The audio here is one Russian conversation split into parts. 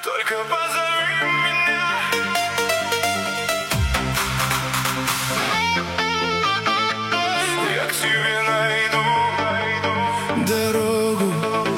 Только позови меня. Я к тебе найду дорогу.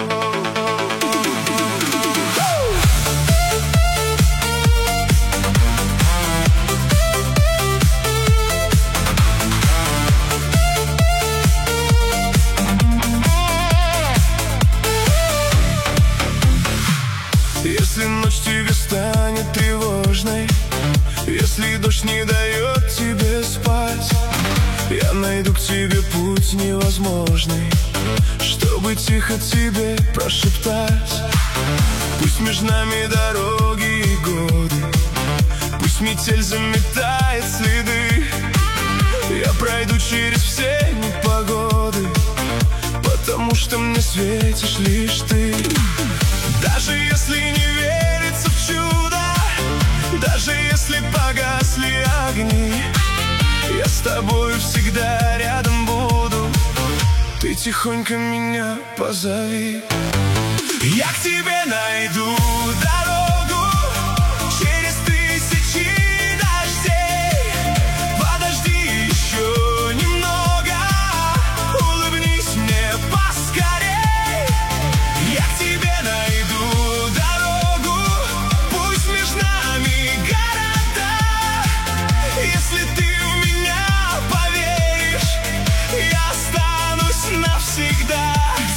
Если ночь тебе станет тревожной, если дождь не дает тебе спать, я найду к тебе путь невозможный, чтобы тихо тебе прошептать. Пусть между нами дороги и годы, пусть метель заметает следы, я пройду через все непогоды, потому что мне светишь лишь ты. Даже если не верится в чудо, даже если погасли огни, я с тобой всегда рядом буду. Ты тихонько меня позови. Я к тебе найду дорогу через тысячи дождей. Подожди еще немного, улыбнись мне поскорей. Я к тебе найду дорогу, пусть между нами города. Если ты в меня поверишь, я останусь навсегда. К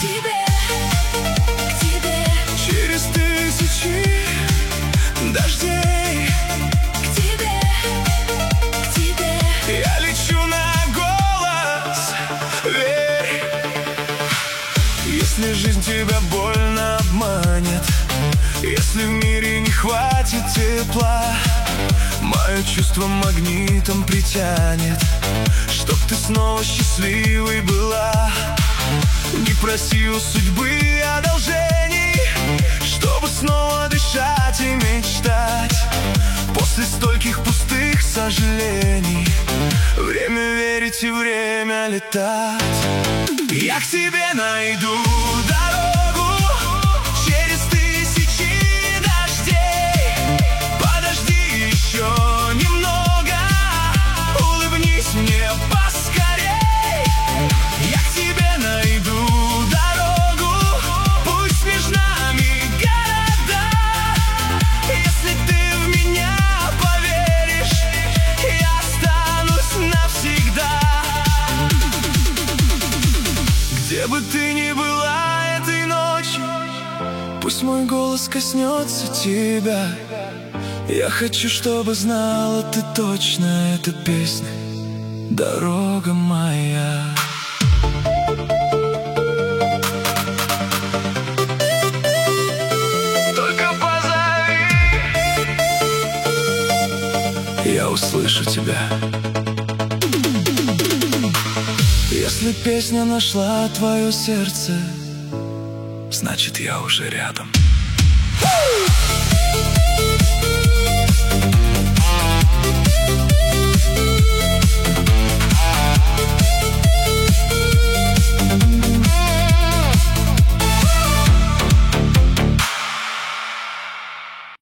тебе через тысячи дождей. К тебе я лечу на голос, верь. Если жизнь тебя больно обманет, если в мире не хватит тепла, мое чувство магнитом притянет, чтоб ты снова счастливой была. Не проси у судьбы одолжений, чтобы снова дышать и мечтать. После стольких пустых сожалений время верить и время летать. Я к тебе найду дорогу через тысячи дождей. Подожди еще немного, улыбнись мне поскорей. Я к тебе найду дорогу, пусть между нами города. Если ты в меня поверишь, я останусь навсегда. Где бы ты ни была этой ночью, пусть мой голос коснется тебя. Я хочу, чтобы знала ты точно, эта песня — дорога моя. Только позови, я услышу тебя. Если песня нашла твое сердце, значит, я уже рядом.